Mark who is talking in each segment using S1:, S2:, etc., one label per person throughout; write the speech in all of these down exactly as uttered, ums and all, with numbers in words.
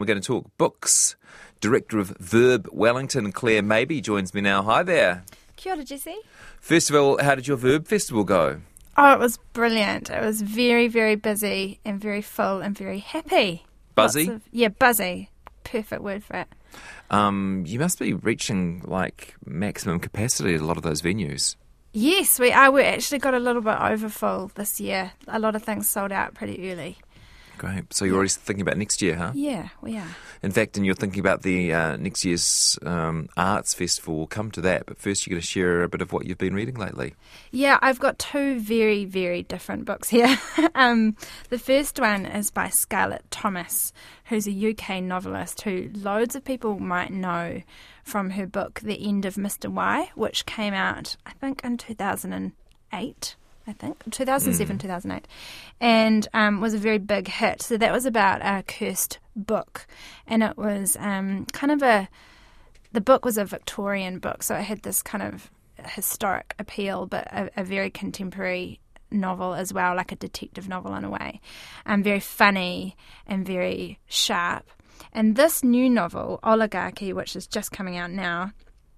S1: We're going to talk books. Director of Verb Wellington, Claire Maybe, joins me now. Hi there.
S2: Kia ora, Jesse.
S1: First of all, how did your Verb Festival go?
S2: Oh, it was brilliant. It was very, very busy and very full and very happy.
S1: Buzzy?
S2: Lots of, yeah, buzzy. Perfect word for it.
S1: Um, you must be reaching, like, maximum capacity at a lot of those venues.
S2: Yes, we are. We actually got a little bit overfull this year. A lot of things sold out pretty early.
S1: Great. So you're already thinking about next year, huh?
S2: Yeah, we are.
S1: In fact, and you're thinking about the uh, next year's um, arts festival. We'll come to that. But first, you're going to share a bit of what you've been reading lately.
S2: Yeah, I've got two very, very different books here. um, the first one is by Scarlett Thomas, who's a U K novelist who loads of people might know from her book The End of Mister Y, which came out, I think, in two thousand eight. I think, two thousand seven, mm. two thousand eight, and um, was a very big hit. So that was about a cursed book, and it was um, kind of a, the book was a Victorian book, so it had this kind of historic appeal, but a, a very contemporary novel as well, like a detective novel in a way, and very funny and very sharp. And this new novel, Oligarchy, which is just coming out now,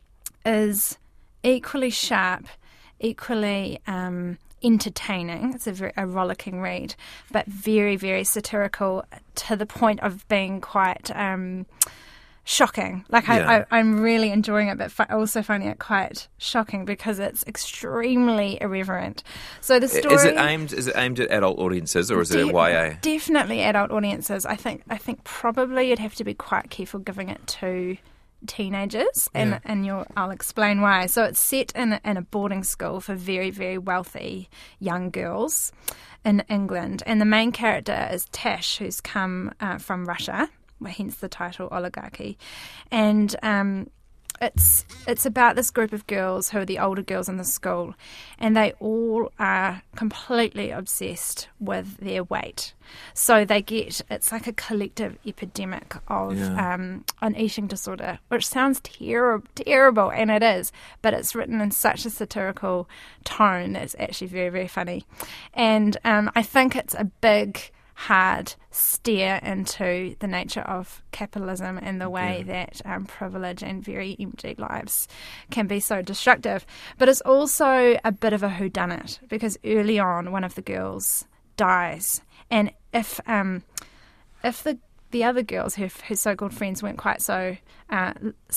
S2: is equally sharp, equally um, entertaining. It's a very a rollicking read, but very, very satirical to the point of being quite um, shocking. Like
S1: yeah.
S2: I, I, I'm really enjoying it, but fi- also finding it quite shocking because it's extremely irreverent. So the story
S1: is it aimed is it aimed at adult audiences or is
S2: de-
S1: it at Y A?
S2: Definitely adult audiences. I think I think probably you'd have to be quite careful giving it to teenagers, and
S1: yeah.
S2: and you'll, I'll explain why. So it's set in a, in a boarding school for very, very wealthy young girls in England, and the main character is Tash, who's come uh, from Russia, hence the title Oligarchy, and um, it's it's about this group of girls who are the older girls in the school, and they all are completely obsessed with their weight. So they get, it's like a collective epidemic of
S1: yeah.
S2: um, an eating disorder, which sounds ter- terrible, and it is, but it's written in such a satirical tone that it's actually very, very funny. And um, I think it's a big, hard stare into the nature of capitalism and the way yeah. that um, privilege and very empty lives can be so destructive. But it's also a bit of a whodunit, because early on one of the girls dies, and if um, if the the other girls, her, her so-called friends, weren't quite so uh,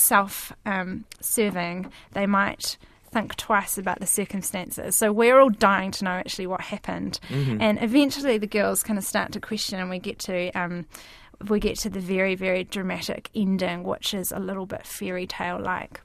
S2: self-serving, um, they might think twice about the circumstances. So we're all dying to know actually what happened, mm-hmm. and eventually the girls kind of start to question, and we get to um, we get to the very, very dramatic ending, which is a little bit fairy tale like.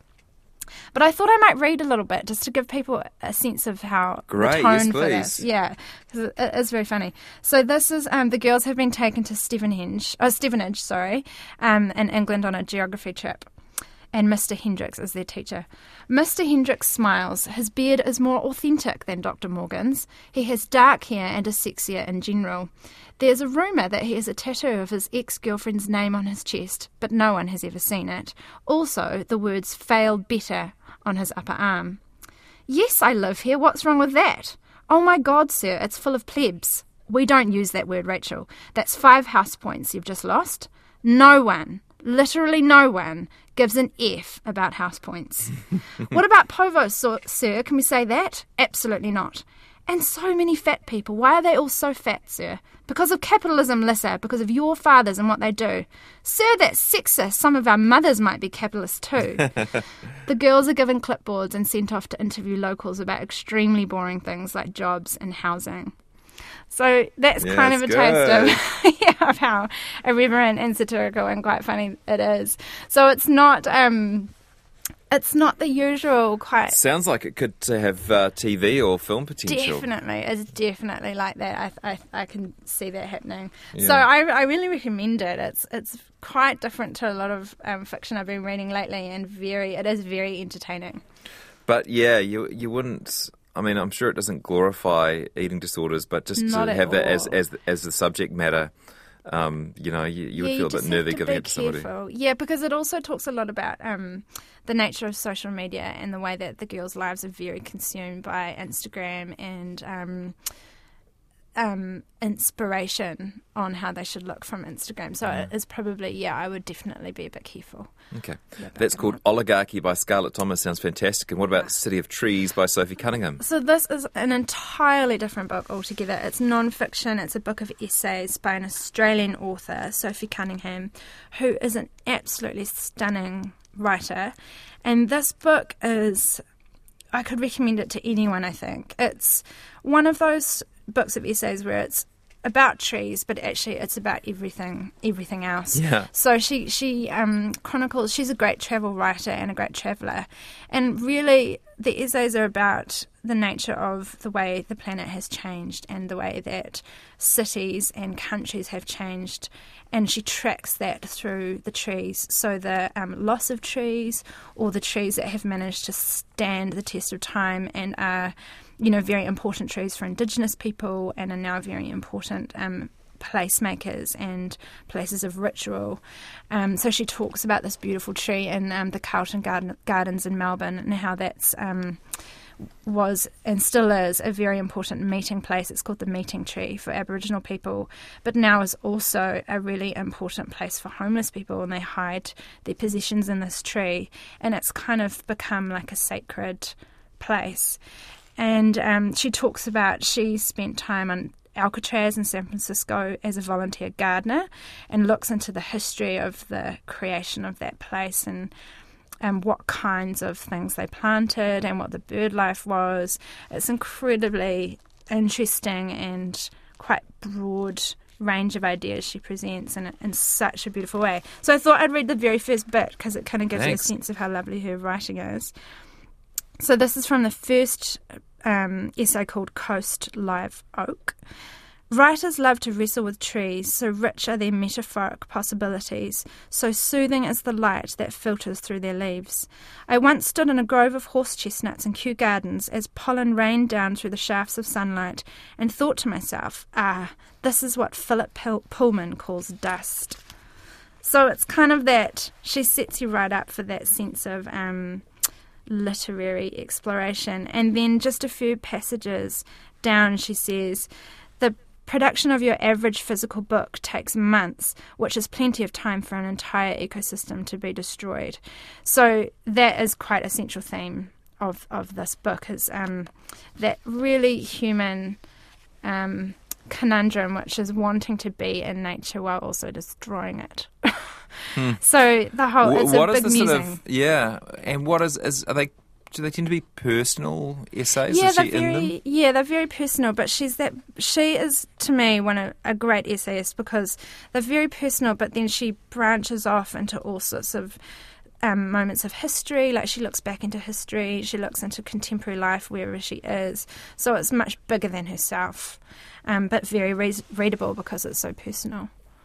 S2: But I thought I might read a little bit just to give people a sense of how
S1: Great,
S2: the tone
S1: yes,
S2: for
S1: please.
S2: this. Yeah, because it is very funny. So this is um, the girls have been taken to Stevenhenge, oh, Stevenage, sorry, um, in England on a geography trip. And Mister Hendricks is their teacher. Mister Hendricks smiles. His beard is more authentic than Doctor Morgan's. He has dark hair and is sexier in general. There's a rumour that he has a tattoo of his ex-girlfriend's name on his chest, but no one has ever seen it. Also, the words failed better on his upper arm. Yes, I live here. What's wrong with that? Oh my God, sir, it's full of plebs. We don't use that word, Rachel. That's five house points you've just lost. No one, literally no one, gives an F about house points. What about Povo, so, sir? Can we say that? Absolutely not. And so many fat people. Why are they all so fat, sir? Because of capitalism, Lissa. Because of your fathers and what they do. Sir, that's sexist. Some of our mothers might be capitalists too. The girls are given clipboards and sent off to interview locals about extremely boring things like jobs and housing. So that's
S1: yeah,
S2: kind of a
S1: good.
S2: taste of, yeah, of how irreverent and satirical and quite funny it is. So it's not um, it's not the usual quite...
S1: Sounds like it could have uh, T V or film potential.
S2: Definitely. It's definitely like that. I I, I can see that happening.
S1: Yeah.
S2: So I, I really recommend it. It's it's quite different to a lot of um, fiction I've been reading lately, and very it is very entertaining.
S1: But yeah, you you wouldn't... I mean, I'm sure it doesn't glorify eating disorders, but just
S2: Not
S1: to
S2: at
S1: have that as
S2: all.
S1: as as the subject matter, um, you know, you, you would
S2: Yeah,
S1: feel
S2: you
S1: a bit
S2: just
S1: nervy
S2: have to
S1: giving
S2: be
S1: it to somebody.
S2: careful. Yeah, because it also talks a lot about um, the nature of social media and the way that the girls' lives are very consumed by Instagram and um, um, inspiration on how they should look from Instagram. So
S1: Yeah.
S2: it is probably, yeah, I would definitely be a bit careful.
S1: Okay.
S2: Yeah, about
S1: That's
S2: that
S1: called
S2: one.
S1: Oligarchy by Scarlett Thomas. Sounds fantastic. And what about City of Trees by Sophie Cunningham?
S2: So this is an entirely different book altogether. It's non-fiction. It's a book of essays by an Australian author, Sophie Cunningham, who is an absolutely stunning writer. And this book is, I could recommend it to anyone, I think. It's one of those books of essays where it's about trees, but actually it's about everything everything else.
S1: Yeah.
S2: So she, she um, chronicles, she's a great travel writer and a great traveller. And really, the essays are about the nature of the way the planet has changed and the way that cities and countries have changed. And she tracks that through the trees. So the um, loss of trees, or the trees that have managed to stand the test of time and are, you know, very important trees for Indigenous people and are now very important um, placemakers and places of ritual. Um, so she talks about this beautiful tree in um, the Carlton Garden, Gardens in Melbourne, and how that's um, was and still is a very important meeting place. It's called the Meeting Tree for Aboriginal people, but now is also a really important place for homeless people, and they hide their possessions in this tree, and it's kind of become like a sacred place. And um, she talks about she spent time on Alcatraz in San Francisco as a volunteer gardener, and looks into the history of the creation of that place and and what kinds of things they planted and what the bird life was. It's incredibly interesting and quite broad range of ideas she presents in, in such a beautiful way. So I thought I'd read the very first bit because it kind of gives
S1: Thanks.
S2: you a sense of how lovely her writing is. So this is from the first um, essay called Coast Live Oak. Writers love to wrestle with trees, so rich are their metaphoric possibilities, so soothing is the light that filters through their leaves. I once stood in a grove of horse chestnuts in Kew Gardens as pollen rained down through the shafts of sunlight, and thought to myself, ah, this is what Philip Pullman calls dust. So it's kind of that, she sets you right up for that sense of um, literary exploration. And then just a few passages down, she says, the production of your average physical book takes months, which is plenty of time for an entire ecosystem to be destroyed. So that is quite a central theme of, of this book, is um, that really human um, conundrum, which is wanting to be in nature while also destroying it. hmm. So the whole, it's
S1: what
S2: a
S1: is
S2: big
S1: the sort
S2: musing.
S1: of, yeah, and what is, is are they, do they tend to be personal essays?
S2: Yeah,
S1: is
S2: they're
S1: she in
S2: very
S1: them?
S2: yeah, they're very personal. But she's that she is to me one of a great essayist because they're very personal. But then she branches off into all sorts of um, moments of history. Like she looks back into history, she looks into contemporary life wherever she is. So it's much bigger than herself, um, but very re- readable because it's so personal.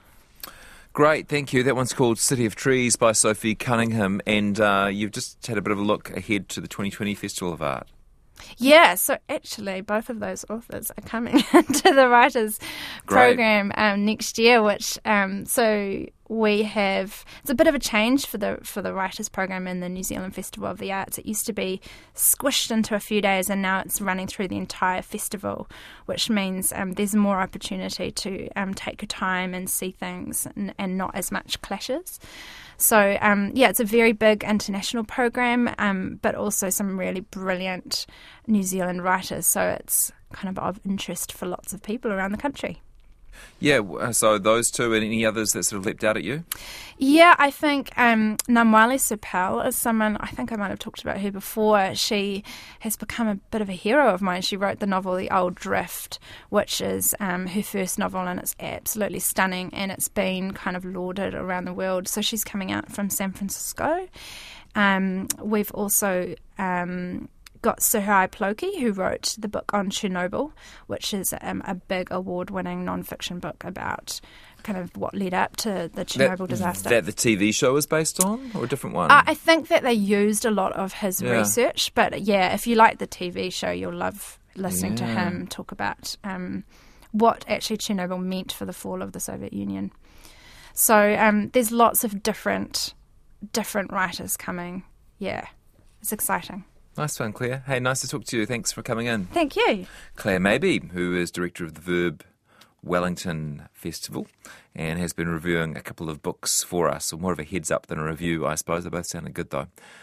S1: Great, thank you. That one's called City of Trees by Sophie Cunningham, and uh, you've just had a bit of a look ahead to the twenty twenty Festival of Art.
S2: Yeah, so actually both of those authors are coming into the Writers'
S1: Great.
S2: Program um, next year, which um, so we have, it's a bit of a change for the for the Writers' Program in the New Zealand Festival of the Arts. It used to be squished into a few days, and now it's running through the entire festival, which means um, there's more opportunity to um, take your time and see things and, and not as much clashes. So, um, yeah, it's a very big international program, um, but also some really brilliant New Zealand writers. So it's kind of of interest for lots of people around the country.
S1: Yeah, uh, so those two and any others that sort of leapt out at you?
S2: Yeah, I think um, Namwali Supel is someone, I think I might have talked about her before. She has become a bit of a hero of mine. She wrote the novel The Old Drift, which is um, her first novel, and it's absolutely stunning, and it's been kind of lauded around the world. So she's coming out from San Francisco. Um, we've also um, got Suhai Ploki, who wrote the book on Chernobyl, which is um, a big award-winning non-fiction book about kind of what led up to the Chernobyl
S1: that,
S2: disaster.
S1: That the T V show is based on, or a different one?
S2: Uh, I think that they used a lot of his
S1: Yeah.
S2: research, but yeah, if you like the T V show, you'll love listening to
S1: Yeah.
S2: him talk about um, what actually Chernobyl meant for the fall of the Soviet Union. So um, there's lots of different different writers coming. Yeah, it's exciting.
S1: Nice one, Claire. Hey, nice to talk to you. Thanks for coming in.
S2: Thank you.
S1: Claire Mabey, who is director of the Verb Wellington Festival and has been reviewing a couple of books for us, or more of a heads up than a review, I suppose. They both sounded good, though.